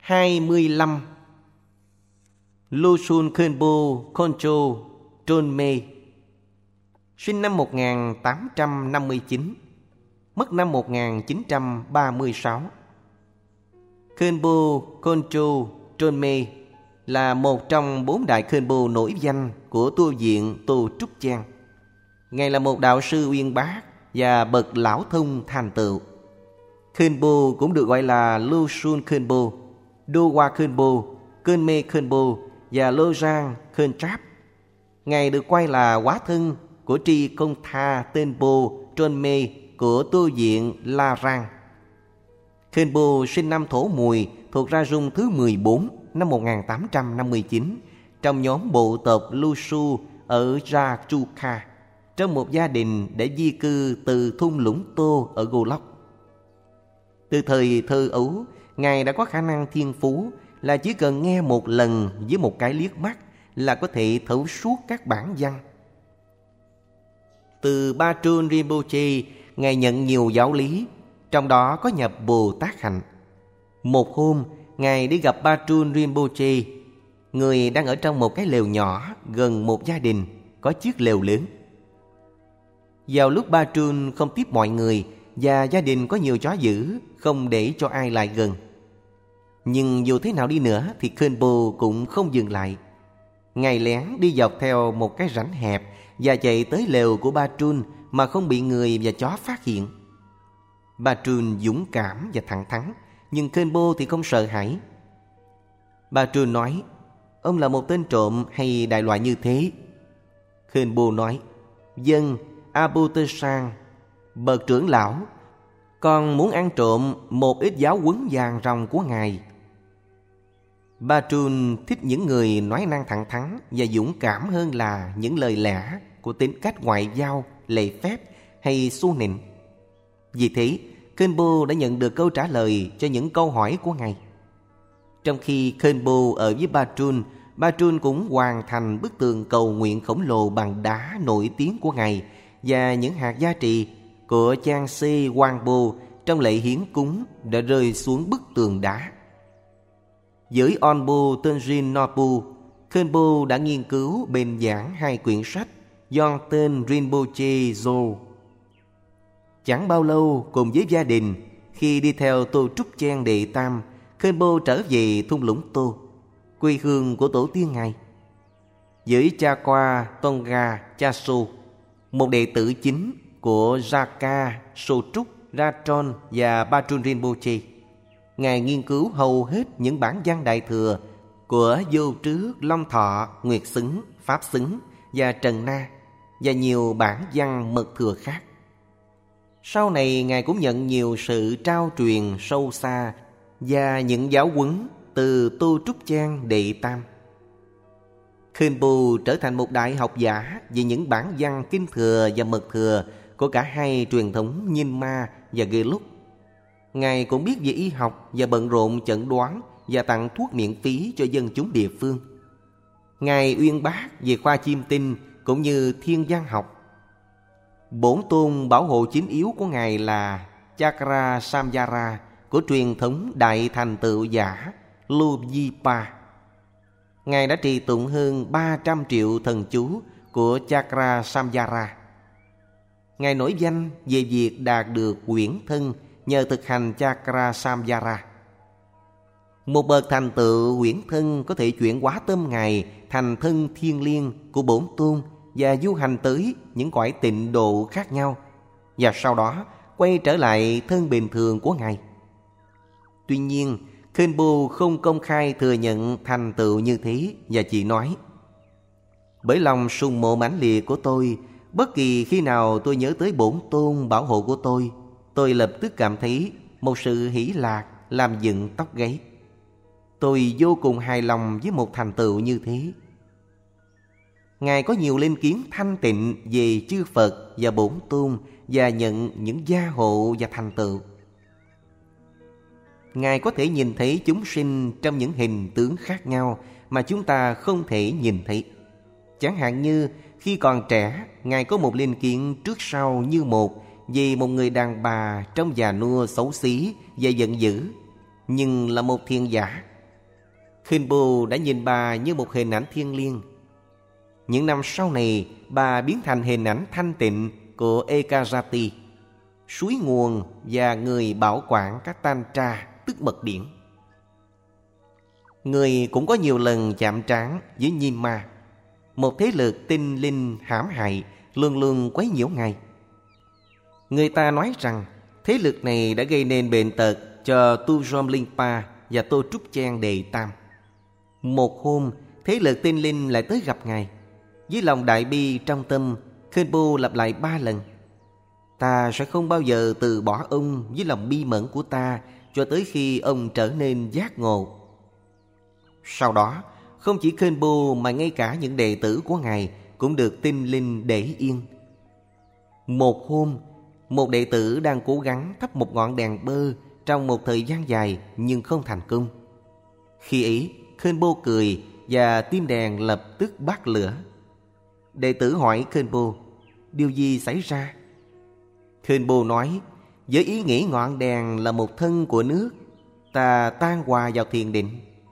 25. Losun Khenpo Khoncho Trongme, sinh năm 1859, mất năm 1936. Khenpo Khoncho Trongme là một trong 4 đại Khenpo nổi danh của tu viện Tô Trúc Giang. Ngài là một đạo sư uyên bác và bậc lão thông thành tựu. Khenpo cũng được gọi là Losun Khenpo, Dowa Khenpo, Khmer Khenpo và Lojang Khentrap. Ngài được coi là hóa thân của Tri Công Tha Tenpo Trongme của tu viện La Rang. Khenpo sinh năm Thổ Mùi, thuộc Ra Rung thứ 14 năm 1859 trong nhóm bộ tộc Lusu ở Rachuka, trong một gia đình để di cư từ thung lũng Tô ở Golok. Từ thời thơ ấu, Ngài đã có khả năng thiên phú là chỉ cần nghe một lần với một cái liếc mắt là có thể thấu suốt các bản văn. Từ Ba Trôn Rinpoche, Ngài nhận nhiều giáo lý, trong đó có nhập Bồ Tát hạnh. Một hôm, Ngài đi gặp Ba Trôn Rinpoche, người đang ở trong một cái lều nhỏ gần một gia đình có chiếc lều lớn. Vào lúc Ba Trôn không tiếp mọi người và gia đình có nhiều chó dữ, không để cho ai lại gần. Nhưng dù thế nào đi nữa thì Khenpo cũng không dừng lại. Ngài lén đi dọc theo một cái rãnh hẹp và chạy tới lều của Ba Trôn mà không bị người và chó phát hiện. Ba Trôn dũng cảm và thẳng thắn, nhưng Khenpo thì không sợ hãi. Ba Trôn nói, ông là một tên trộm hay đại loại như thế? Khenpo nói, vâng, Abutesang, bậc trưởng lão, con muốn ăn trộm một ít giáo huấn vàng ròng của ngài. Ba Trôn thích những người nói năng thẳng thắn và dũng cảm hơn là những lời lẽ của tính cách ngoại giao, lễ phép hay xu nịnh. Vì thế, Khenpo đã nhận được câu trả lời cho những câu hỏi của ngài. Trong khi Khenpo ở với Ba Trôn cũng hoàn thành bức tường cầu nguyện khổng lồ bằng đá nổi tiếng của ngài và những hạt gia trì của Chang Se Wangpo trong lễ hiến cúng đã rơi xuống bức tường đá. Với Onpo Tenzin Norpu, Khenpo đã nghiên cứu bền giảng 2 quyển sách do tên Rinpoche Zo. Chẳng bao lâu, cùng với gia đình, khi đi theo Tô Trúc Giang Đệ Tam, Khenpo trở về thung lũng Tô, quê hương của tổ tiên ngài. Với Chakwa Tonga Chaso, một đệ tử chính của Jaka Sotruk, Ratron và Ba Trôn Rinpoche, ngài nghiên cứu hầu hết những bản văn Đại Thừa của Vô Trước, Long Thọ, Nguyệt Xứng, Pháp Xứng và Trần Na và nhiều bản văn mật thừa khác. Sau này ngài cũng nhận nhiều sự trao truyền sâu xa và những giáo huấn từ Tô Trúc Giang Đệ Tam. Khenpo trở thành một đại học giả về những bản văn kinh thừa và mật thừa của cả hai truyền thống Nyingma và Gelug. Ngài cũng biết về y học và bận rộn chẩn đoán và tặng thuốc miễn phí cho dân chúng địa phương. Ngài uyên bác về khoa chiêm tinh cũng như thiên văn học. Bổn tôn bảo hộ chính yếu của ngài là Chakra Samyara của truyền thống đại thành tựu giả Lujipa. Ngài đã trì tụng hơn 300 triệu thần chú của Chakra Samyara. Ngài nổi danh về việc đạt được quyển thân nhờ thực hành Chakra Samyara. Một bậc thành tựu quyển thân có thể chuyển hóa tâm ngài thành thân thiêng liêng của bổn tôn và du hành tới những cõi tịnh độ khác nhau, và sau đó quay trở lại thân bình thường của ngài. Tuy nhiên, Khenpo không công khai thừa nhận thành tựu như thế và chỉ nói, bởi lòng sùng mộ mãnh liệt của tôi, bất kỳ khi nào tôi nhớ tới bổn tôn bảo hộ của tôi lập tức cảm thấy một sự hỷ lạc làm dựng tóc gáy. Tôi vô cùng hài lòng với một thành tựu như thế. Ngài có nhiều linh kiến thanh tịnh về chư Phật và bổn tôn và nhận những gia hộ và thành tựu. Ngài có thể nhìn thấy chúng sinh trong những hình tướng khác nhau mà chúng ta không thể nhìn thấy. Chẳng hạn như khi còn trẻ, Ngài có một linh kiến trước sau như một về một người đàn bà trông già nua xấu xí và giận dữ, nhưng là một thiên giả, Khenpo đã nhìn bà như một hình ảnh thiêng liêng. Những năm sau này, bà biến thành hình ảnh thanh tịnh của Ekajati, suối nguồn và người bảo quản các tantra, tức mật điển. Người cũng có nhiều lần chạm trán với Nhima, một thế lực tinh linh hãm hại luôn luôn quấy nhiễu Ngài. Người ta nói rằng thế lực này đã gây nên bệnh tật cho Tu Rom Linpa và Tô Trúc Trang Đệ Tam. Một hôm, thế lực tinh linh lại tới gặp Ngài. Với lòng đại bi trong tâm, Khenpo lặp lại 3 lần: ta sẽ không bao giờ từ bỏ ông với lòng bi mẫn của ta cho tới khi ông trở nên giác ngộ. Sau đó, không chỉ Khenpo mà ngay cả những đệ tử của Ngài cũng được tinh linh để yên. Một hôm, một đệ tử đang cố gắng thắp một ngọn đèn bơ trong một thời gian dài nhưng không thành công. Khi ấy, Khenpo cười và tim đèn lập tức bắt lửa. Đệ tử hỏi Khenpo: điều gì xảy ra? Khenpo nói: với ý nghĩ ngọn đèn là một thân của nước, ta tan hòa vào thiền định.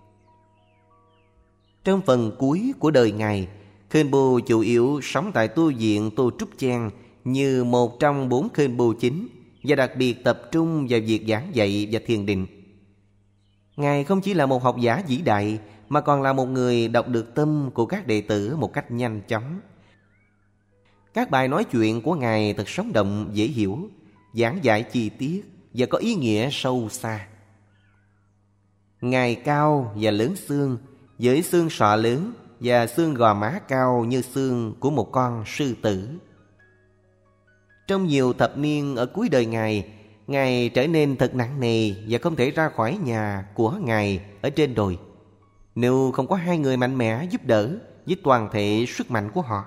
Trong phần cuối của đời Ngài, Khenpo chủ yếu sống tại tu viện Tô Trúc Trang như một trong 4 Khenpo chính, và đặc biệt tập trung vào việc giảng dạy và thiền định. Ngài không chỉ là một học giả vĩ đại, mà còn là một người đọc được tâm của các đệ tử một cách nhanh chóng. Các bài nói chuyện của Ngài thật sống động, dễ hiểu, giảng giải chi tiết và có ý nghĩa sâu xa. Ngài cao và lớn xương, với xương sọ lớn và xương gò má cao như xương của một con sư tử. Trong nhiều thập niên ở cuối đời Ngài trở nên thật nặng nề và không thể ra khỏi nhà của Ngài ở trên đồi, nếu không có 2 người mạnh mẽ giúp đỡ với toàn thể sức mạnh của họ.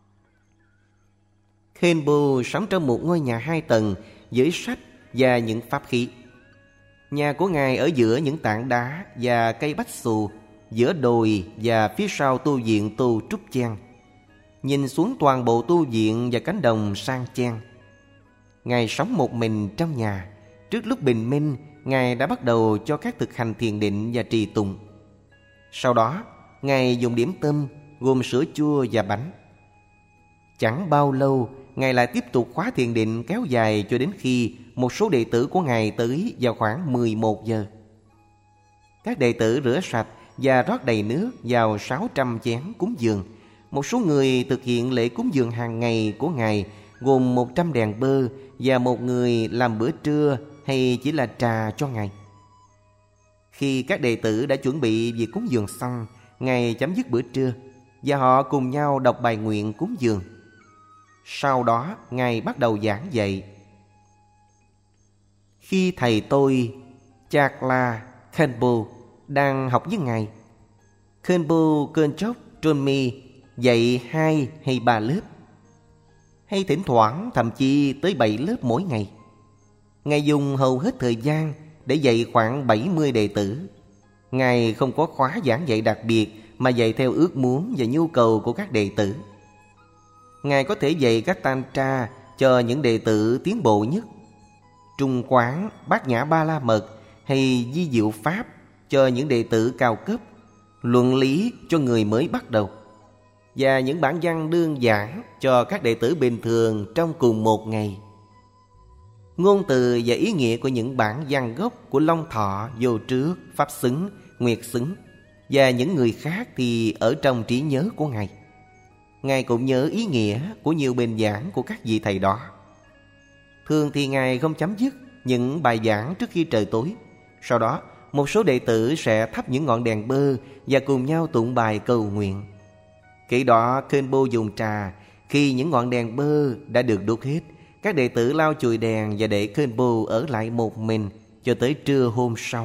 Khenpo sống trong một ngôi nhà 2 tầng với sách và những pháp khí. Nhà của Ngài ở giữa những tảng đá và cây bách xù, giữa đồi và phía sau tu viện Tô Trúc Trang, nhìn xuống toàn bộ tu viện và cánh đồng sang trang. Ngài sống một mình trong nhà. Trước lúc bình minh, Ngài đã bắt đầu cho các thực hành thiền định và trì tụng. Sau đó, Ngài dùng điểm tâm gồm sữa chua và bánh. Chẳng bao lâu, Ngài lại tiếp tục khóa thiền định kéo dài cho đến khi một số đệ tử của Ngài tới vào khoảng 11 giờ. Các đệ tử rửa sạch và rót đầy nước vào 600 chén cúng dường. Một số người thực hiện lễ cúng dường hàng ngày của Ngài gồm 100 đèn bơ và một người làm bữa trưa hay chỉ là trà cho Ngài. Khi các đệ tử đã chuẩn bị việc cúng dường xong, Ngài chấm dứt bữa trưa và họ cùng nhau đọc bài nguyện cúng dường. Sau đó, Ngài bắt đầu giảng dạy. Khi thầy tôi, Chakla Khenpo, đang học với Ngài, Khenpo Khenchok Trunmi dạy 2 hay 3 lớp, hay thỉnh thoảng thậm chí tới 7 lớp mỗi ngày. Ngài dùng hầu hết thời gian để dạy khoảng 70 đệ tử. Ngài không có khóa giảng dạy đặc biệt mà dạy theo ước muốn và nhu cầu của các đệ tử. Ngài có thể dạy các tantra cho những đệ tử tiến bộ nhất, trung quán, bát nhã ba la mật hay di diệu pháp cho những đệ tử cao cấp, luận lý cho người mới bắt đầu, và những bản văn đơn giản cho các đệ tử bình thường trong cùng một ngày. Ngôn từ và ý nghĩa của những bản văn gốc của Long Thọ, Vô Trước, Pháp Xứng, Nguyệt Xứng và những người khác thì ở trong trí nhớ của Ngài. Ngài cũng nhớ ý nghĩa của nhiều bài giảng của các vị thầy đó. Thường thì Ngài không chấm dứt những bài giảng trước khi trời tối. Sau đó, một số đệ tử sẽ thắp những ngọn đèn bơ và cùng nhau tụng bài cầu nguyện. Khi đó, Khenpo dùng trà. Khi những ngọn đèn bơ đã được đốt hết, các đệ tử lau chùi đèn và để Khenpo ở lại một mình cho tới trưa hôm sau.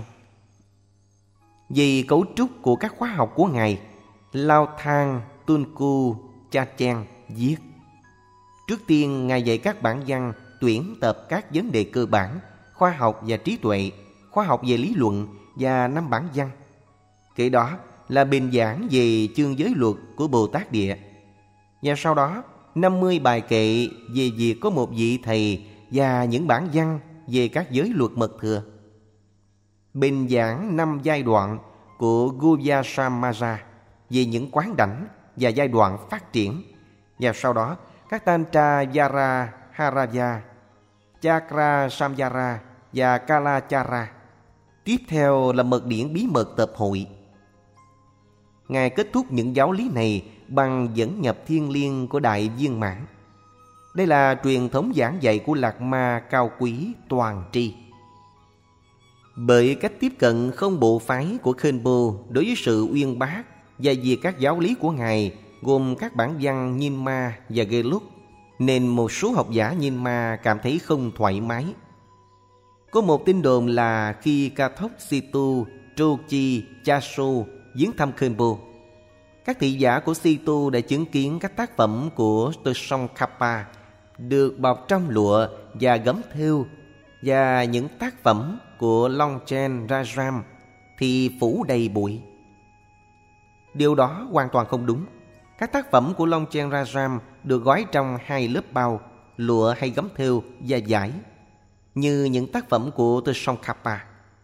Vì cấu trúc của các khóa học của Ngài, Lao Thang Tunku Cha-chen viết: trước tiên, Ngài dạy các bản văn tuyển tập các vấn đề cơ bản, khoa học và trí tuệ, khoa học về lý luận và 5 bản văn. Kế đó là bình giảng về chương giới luật của Bồ Tát Địa. Và sau đó 50 bài kệ về việc có một vị thầy và những bản văn về các giới luật mật thừa. Bình giảng 5 giai đoạn của Guhyasamaja về những quán đảnh và giai đoạn phát triển. Và sau đó, các Tantra Vara Haraya, Chakra Samyara và Kalachara. Tiếp theo là mật điển bí mật tập hội. Ngài kết thúc những giáo lý này bằng dẫn nhập thiên liêng của Đại Viên Mãn. Đây là truyền thống giảng dạy của Lạc Ma cao quý toàn tri. Bởi cách tiếp cận không bộ phái của Khenpo đối với sự uyên bác và vì các giáo lý của Ngài gồm các bản văn Nyingma và Gelug, nên một số học giả Nyingma cảm thấy không thoải mái. Có một tin đồn là khi Kathok Situ, Trochi, Chaso viếng thăm Khenpo, các thị giả của Situ đã chứng kiến các tác phẩm của Tsongkhapa được bọc trong lụa và gấm thêu, và những tác phẩm của Longchen Rajram thì phủ đầy bụi. Điều đó hoàn toàn không đúng. Các tác phẩm của Longchen Rajram được gói trong 2 lớp bao, lụa hay gấm thêu và vải, như những tác phẩm của Tsongkhapa.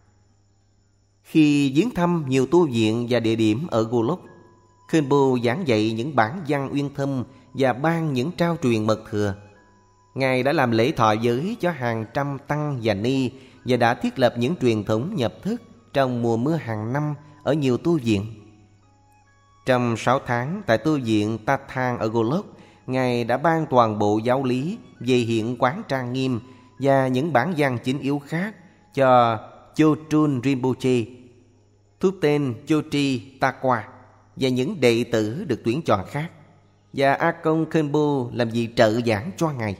Khi viếng thăm nhiều tu viện và địa điểm ở Golok, Khenpo giảng dạy những bản văn uyên thâm và ban những trao truyền mật thừa. Ngài đã làm lễ thọ giới cho hàng trăm tăng và ni và đã thiết lập những truyền thống nhập thức trong mùa mưa hàng năm ở nhiều tu viện. Trong 6 tháng tại tu viện Tathang ở Golok, Ngài đã ban toàn bộ giáo lý về hiện quán trang nghiêm và những bản văn chính yếu khác cho Chotrul Rinpoche, Thupten Chotri Takwa và những đệ tử được tuyển chọn khác, và A Công Khenpo làm vị trợ giảng cho Ngài.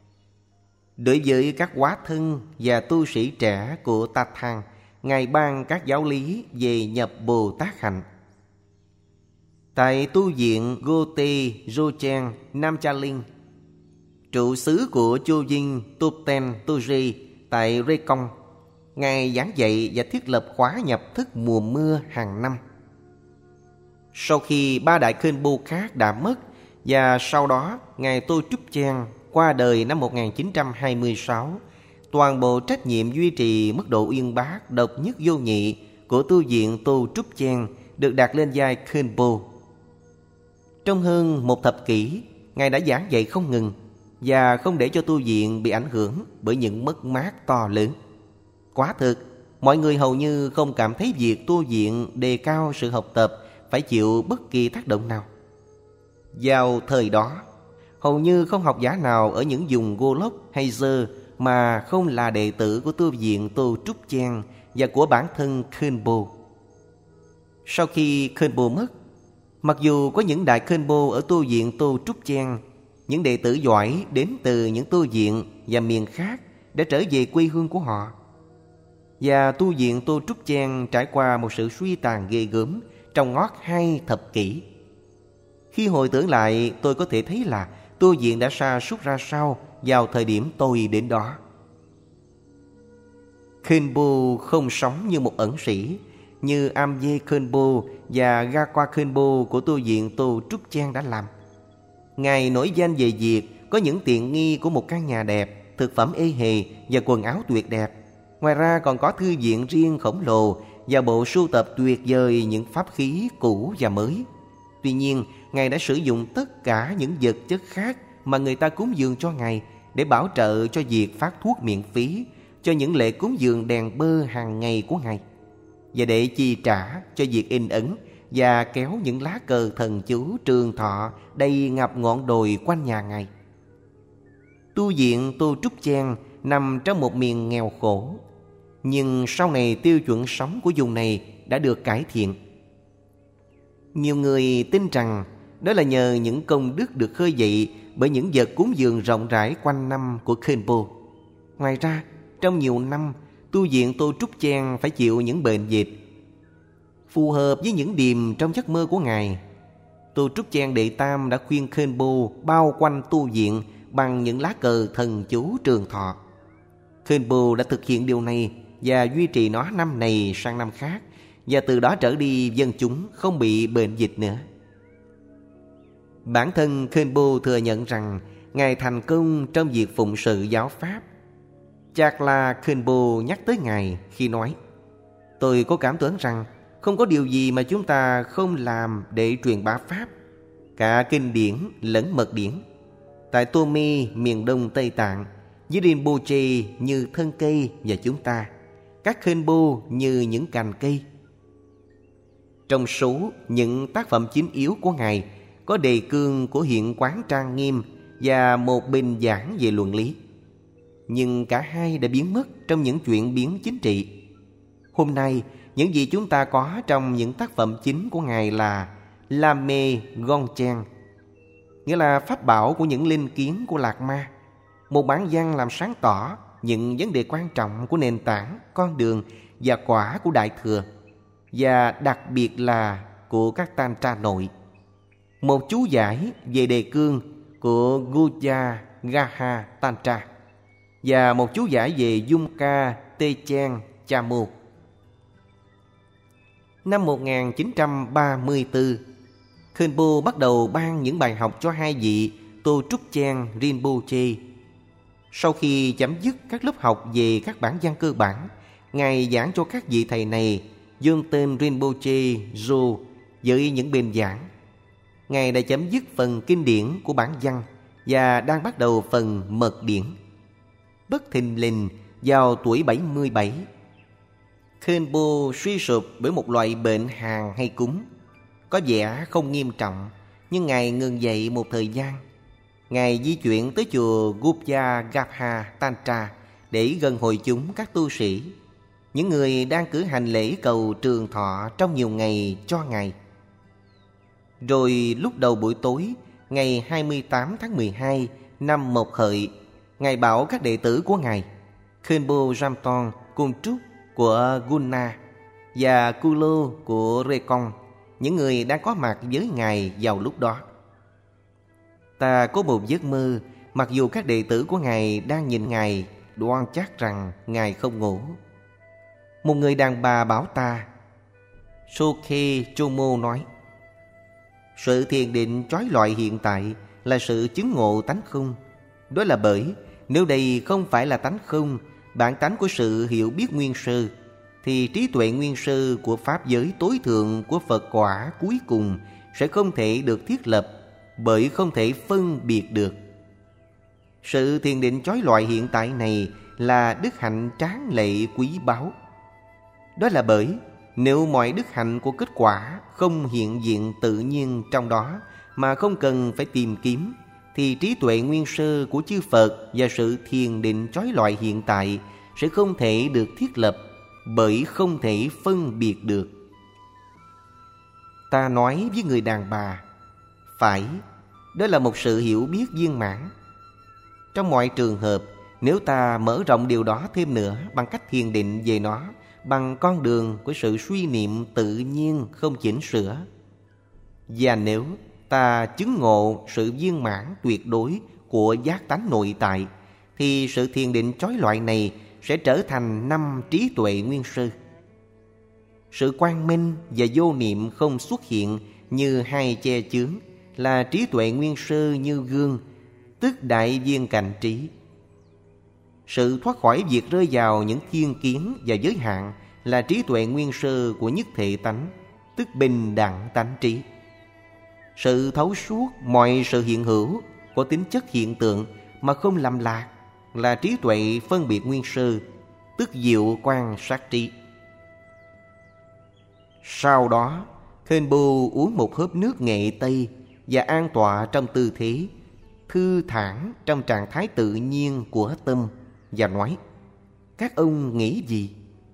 Đối với các hóa thân và tu sĩ trẻ của Tathang, Ngài ban các giáo lý về nhập Bồ Tát hạnh. Tại tu viện Gote Jochen Namchaling, trụ xứ của Chô Vinh Tupten Toji tại Rekong, Ngài giảng dạy và thiết lập khóa nhập thức mùa mưa hàng năm. Sau khi 3 đại Khenpo khác đã mất, và sau đó Ngài Tô Trúc Chen qua đời năm 1926, toàn bộ trách nhiệm duy trì mức độ uyên bác độc nhất vô nhị của tu viện Tô Trúc Chen được đặt lên vai Khenpo. Trong hơn 1 thập kỷ, Ngài đã giảng dạy không ngừng và không để cho tu viện bị ảnh hưởng bởi những mất mát to lớn. Quả thực, mọi người hầu như không cảm thấy việc tu viện đề cao sự học tập phải chịu bất kỳ tác động nào. Vào thời đó, hầu như không học giả nào ở những vùng Golok hay Dơ mà không là đệ tử của tu viện Tô Trúc Chen và của bản thân Khenpo. Sau khi Khenpo mất, mặc dù có những đại Khenpo ở tu viện Tô Trúc Chen, những đệ tử giỏi đến từ những tu viện và miền khác đã trở về quê hương của họ. Và tu viện Tô Trúc Chen trải qua một sự suy tàn ghê gớm trong ngót 2 thập kỷ. Khi hồi tưởng lại, tôi có thể thấy là tu viện đã sa sút ra sao vào thời điểm tôi đến đó. Khenpo không sống như một ẩn sĩ, như Amye Khenpo và Gakwa Khenpo của tu viện Tô Trúc Chen đã làm. Ngài nổi danh về việc có những tiện nghi của một căn nhà đẹp, thực phẩm ê hề và quần áo tuyệt đẹp. Ngoài ra còn có thư viện riêng khổng lồ và bộ sưu tập tuyệt vời những pháp khí cũ và mới. Tuy nhiên, Ngài đã sử dụng tất cả những vật chất khác mà người ta cúng dường cho Ngài để bảo trợ cho việc phát thuốc miễn phí, cho những lễ cúng dường đèn bơ hàng ngày của Ngài, và để chi trả cho việc in ấn và kéo những lá cờ thần chú trường thọ đầy ngập ngọn đồi quanh nhà Ngài. Tu viện Tô Trúc Chen nằm trong một miền nghèo khổ, nhưng sau này tiêu chuẩn sống của vùng này đã được cải thiện. Nhiều người tin rằng đó là nhờ những công đức được khơi dậy bởi những vật cúng dường rộng rãi quanh năm của Khenpo. Ngoài ra, trong nhiều năm, tu viện Tô Trúc Chen phải chịu những bệnh dịch. Phù hợp với những điềm trong giấc mơ của Ngài, Tô Trúc Chen Đệ Tam đã khuyên Khenpo bao quanh tu viện bằng những lá cờ thần chú trường thọ. Khenpo đã thực hiện điều này và duy trì nó năm này sang năm khác, và từ đó trở đi dân chúng không bị bệnh dịch nữa. Bản thân Khenpo thừa nhận rằng Ngài thành công trong việc phụng sự giáo pháp. Chakla Khenpo nhắc tới Ngài khi nói: "Tôi có cảm tưởng rằng không có điều gì mà chúng ta không làm để truyền bá Pháp, cả kinh điển lẫn mật điển. Tại Tô Mi, miền đông Tây Tạng, với Rinpoche như thân cây và chúng ta, các Khenpo như những cành cây. Trong số những tác phẩm chính yếu của Ngài có đề cương của hiện quán trang nghiêm và một bình giảng về luận lý. Nhưng cả hai đã biến mất trong những chuyển biến chính trị. Hôm nay, những gì chúng ta có trong những tác phẩm chính của Ngài là Lame Gongchen, nghĩa là pháp bảo của những linh kiến của Lạc Ma, một bản văn làm sáng tỏ những vấn đề quan trọng của nền tảng, con đường và quả của Đại Thừa, và đặc biệt là của các Tantra nội. Một chú giải về đề cương của Guya Gaha Tantra và một chú giải về Yumka Techen Chamo. Năm 1934, Khenpo bắt đầu ban những bài học cho hai vị Tô Trúc Chen Rinpoche. Sau khi chấm dứt các lớp học về các bản văn cơ bản, Ngài giảng cho các vị thầy này dương tên Rinpoche Ro với những bài giảng. Ngài đã chấm dứt phần kinh điển của bản văn và đang bắt đầu phần mật điển. Bất thình lình vào tuổi 77, Khenpo suy sụp bởi một loại bệnh hàn hay cúm. Có vẻ không nghiêm trọng, nhưng Ngài ngừng dậy một thời gian. Ngài di chuyển tới chùa Gupya Gapha Tantra để gần hội chúng các tu sĩ, những người đang cử hành lễ cầu trường thọ trong nhiều ngày cho Ngài. Rồi lúc đầu buổi tối, ngày 28 tháng 12 năm Mộc Hợi, Ngài bảo các đệ tử của Ngài, Khenpo Ramton Kuntruk của Gunna và Kulo của Rekong, những người đang có mặt với Ngài vào lúc đó: ta có một giấc mơ, mặc dù các đệ tử của Ngài đang nhìn Ngài, đoan chắc rằng Ngài không ngủ. Một người đàn bà bảo ta, Sokhe Chomo nói, sự thiền định chói lọi hiện tại là sự chứng ngộ tánh không. Đó là bởi nếu đây không phải là tánh không, bản tánh của sự hiểu biết nguyên sơ, thì trí tuệ nguyên sơ của pháp giới tối thượng của Phật quả cuối cùng sẽ không thể được thiết lập, bởi không thể phân biệt được. Sự thiền định chói lọi hiện tại này là đức hạnh tráng lệ quý báu. Đó là bởi nếu mọi đức hạnh của kết quả không hiện diện tự nhiên trong đó mà không cần phải tìm kiếm, thì trí tuệ nguyên sơ của chư Phật và sự thiền định chói lọi hiện tại sẽ không thể được thiết lập, bởi không thể phân biệt được. Ta nói với người đàn bà, phải, đó là một sự hiểu biết viên mãn. Trong mọi trường hợp, nếu ta mở rộng điều đó thêm nữa bằng cách thiền định về nó, bằng con đường của sự suy niệm tự nhiên không chỉnh sửa, và nếu ta chứng ngộ sự viên mãn tuyệt đối của giác tánh nội tại, thì sự thiền định chói lọi này sẽ trở thành 5 trí tuệ nguyên sơ. Sự quang minh và vô niệm không xuất hiện như hai che chướng là trí tuệ nguyên sơ như gương, tức đại viên cảnh trí. Sự thoát khỏi việc rơi vào những thiên kiến và giới hạn là trí tuệ nguyên sơ của nhất thể tánh, tức bình đẳng tánh trí. Sự thấu suốt mọi sự hiện hữu có tính chất hiện tượng mà không lầm lạc là trí tuệ phân biệt nguyên sơ, tức diệu quan sát trí. Sau đó, Khenpo uống một hớp nước nghệ Tây và an tọa trong tư thế thư thản trong trạng thái tự nhiên của tâm và nói, các ông nghĩ gì?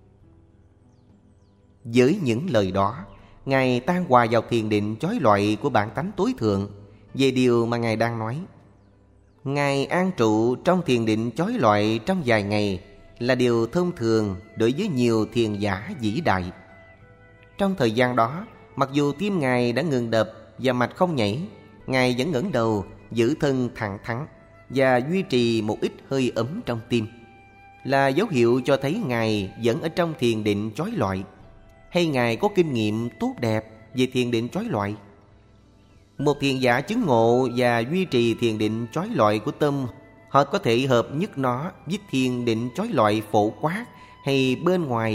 Với những lời đó, Ngài tan hòa vào thiền định chói lọi của bản tánh tối thượng về điều mà Ngài đang nói. Ngài an trụ trong thiền định chói lọi trong vài ngày là điều thông thường đối với nhiều thiền giả vĩ đại. Trong thời gian đó, mặc dù tim Ngài đã ngừng đập và mạch không nhảy, Ngài vẫn ngẩng đầu, giữ thân thẳng thắn và duy trì một ít hơi ấm trong tim, là dấu hiệu cho thấy Ngài vẫn ở trong thiền định chói lọi, hay Ngài có kinh nghiệm tốt đẹp về thiền định chói lọi. Một thiền giả chứng ngộ và duy trì thiền định chói lọi của tâm, họ có thể hợp nhất nó với thiền định chói lọi phổ quát hay bên ngoài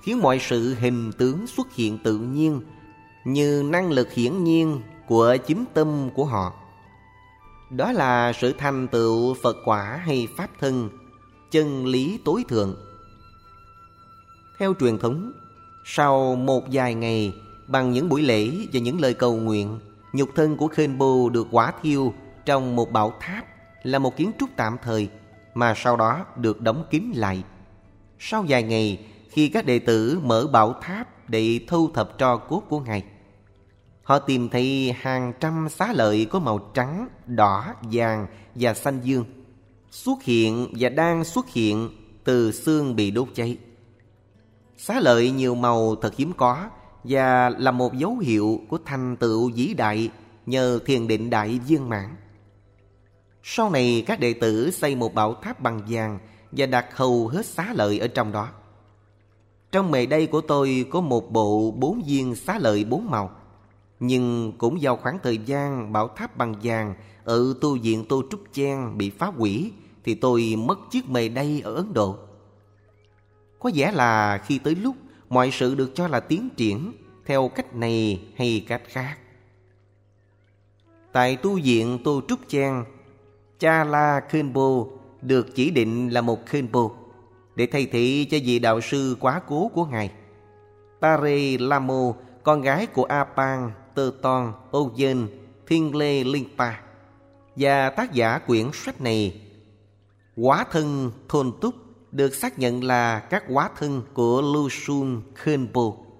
khiến mọi sự hình tướng xuất hiện tự nhiên, như năng lực hiển nhiên của chính tâm của họ. Đó là sự thành tựu Phật quả hay Pháp thân, chân lý tối thượng. Theo truyền thống, sau một vài ngày, bằng những buổi lễ và những lời cầu nguyện, nhục thân của Khenpo được hỏa thiêu trong một bảo tháp, là một kiến trúc tạm thời mà sau đó được đóng kín lại. Sau vài ngày, khi các đệ tử mở bảo tháp để thu thập tro cốt của Ngài, họ tìm thấy hàng trăm xá lợi có màu trắng, đỏ, vàng và xanh dương xuất hiện và đang xuất hiện từ xương bị đốt cháy. Xá lợi nhiều màu thật hiếm có và là một dấu hiệu của thành tựu vĩ đại nhờ thiền định đại viên mãn. Sau này các đệ tử xây một bảo tháp bằng vàng và đặt hầu hết xá lợi ở trong đó. Trong mề đây của tôi có một bộ 4 viên xá lợi 4 màu. Nhưng cũng vào khoảng thời gian bảo tháp bằng vàng ở tu viện Tô Trúc Chen bị phá hủy, thì tôi mất chiếc mề đây ở Ấn Độ. Có vẻ là khi tới lúc mọi sự được cho là tiến triển theo cách này hay cách khác. Tại tu viện Tô Trúc Chen, Chala Khenpo được chỉ định là một Khenpo để thay thế cho vị đạo sư quá cố của Ngài. Tare Lamo, con gái của Apan, Tơ Ton, Oyen, Thiên Lê Linpa, và tác giả quyển sách này, Hóa thân Thôn Túc, được xác nhận là các hóa thân của Lusun Khenpo.